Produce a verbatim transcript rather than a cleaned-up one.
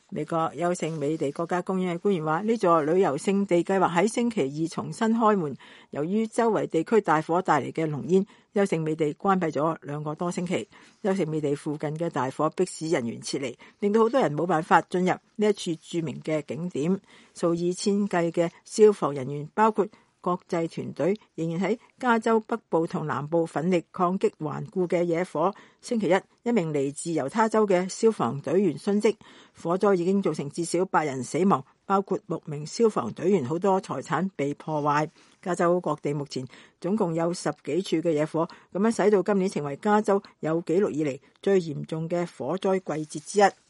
美國優勝美地國家公園嘅官員話，呢座旅遊勝地計劃喺星期二重新開門。由於周圍地區大火帶嚟嘅濃煙，優勝美地關閉咗兩個多星期。優勝美地附近嘅大火迫使人員撤離，令到好多人冇辦法進入呢一處著名嘅景點。數以千計嘅消防人員，包括國際團隊，仍然喺加州北部同南部奮力抗擊頑固嘅野火。星期一，一名嚟自猶他州嘅消防隊員殉職。火災已經造成至少八人死亡，包括六名消防隊員，好多財產被破壞。加州各地目前總共有十幾處嘅野火，咁樣使到今年成為加州有紀錄以嚟最嚴重嘅火災季節之一。